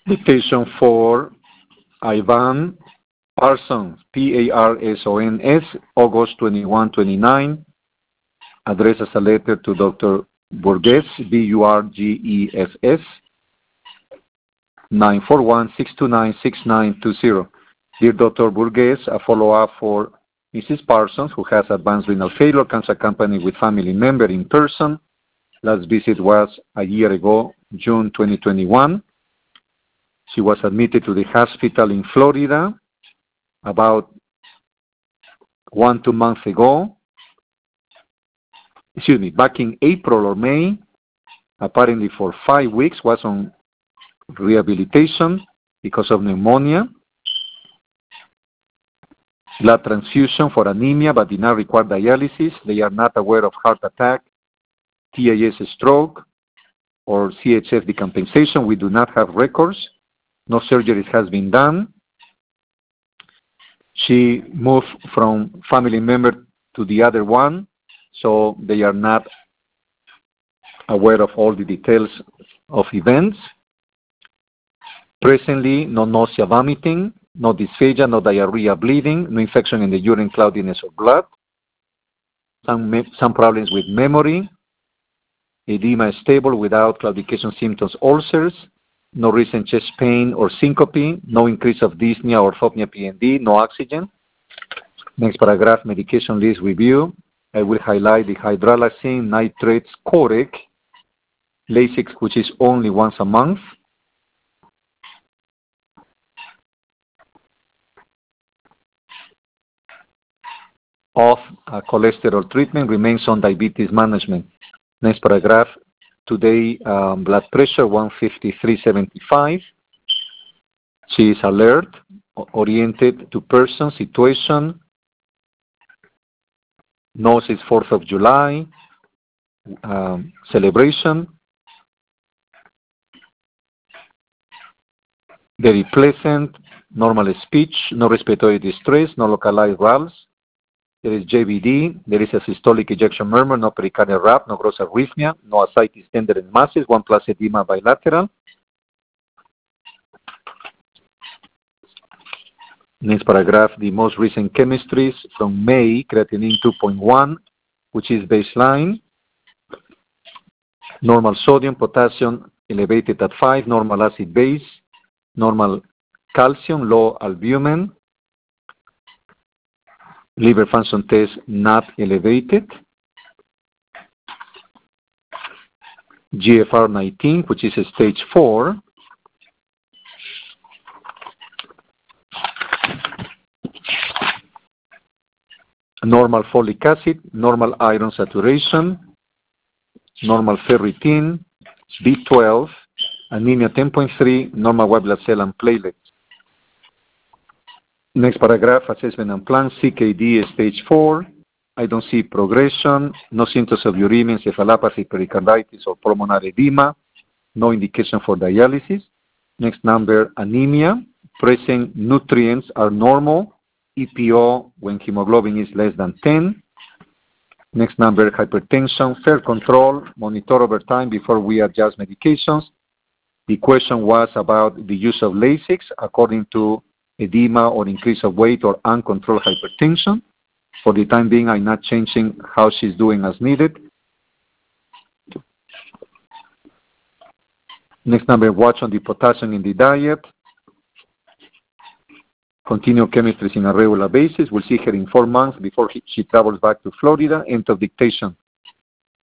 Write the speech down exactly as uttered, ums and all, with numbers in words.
Dictation for Ivan Parsons, P A R S O N S, August twenty-first, twenty-nine. Address as a letter to Doctor Burgess, B U R G E S S, nine four one, six two nine, six nine two zero. Dear Doctor Burgess, a follow-up for Missus Parsons, who has advanced renal failure, comes accompanied with family member in person. Last visit was a year ago, June twenty twenty-one. She was admitted to the hospital in Florida about one, two months ago. Excuse me, back in April or May, apparently for five weeks, was on rehabilitation because of pneumonia. Blood transfusion for anemia, but did not require dialysis. They are not aware of heart attack, T I A stroke, or C H F decompensation. We do not have records. No surgery has been done. She moved from family member to the other one, so they are not aware of all the details of events. Presently, no nausea, vomiting, no dysphagia, no diarrhea, bleeding, no infection in the urine, cloudiness of blood. Some, some problems with memory. Edema is stable without claudication symptoms, ulcers. No recent chest pain or syncope. No increase of dyspnea or orthopnea P N D. No oxygen. Next paragraph, medication list review. I will highlight the hydralazine, nitrates, Corec, Lasix, which is only once a month. Of uh, cholesterol treatment, remains on diabetes management. Next paragraph, today um, blood pressure one fifty-three seventy-five. She is alert, oriented to person, situation. Knows it's fourth of July, um, celebration. Very pleasant, normal speech, no respiratory distress, no localized valves. There is J V D, there is a systolic ejection murmur, no pericardial rap, no gross arrhythmia, no ascites tender and masses, one plus edema bilateral. Next paragraph, the most recent chemistries from May, creatinine two point one, which is baseline. Normal sodium, potassium elevated at five, normal acid base, normal calcium, low albumin. Liver function test not elevated. G F R nineteen, which is stage four. Normal folic acid, normal iron saturation, normal ferritin, B twelve, anemia ten point three, normal white blood cell and platelets. Next paragraph, assessment and plan, C K D stage four. I don't see progression, no symptoms of uremia, encephalopathy, pericarditis, or pulmonary edema, no indication for dialysis. Next number, anemia. Present nutrients are normal, E P O when hemoglobin is less than ten. Next number, hypertension, fair control, monitor over time before we adjust medications. The question was about the use of Lasix according to edema or increase of weight or uncontrolled hypertension. For the time being, I'm not changing how she's doing as needed. Next number, watch on the potassium in the diet. Continue chemistry on a regular basis. We'll see her in four months before he, she travels back to Florida. End of dictation.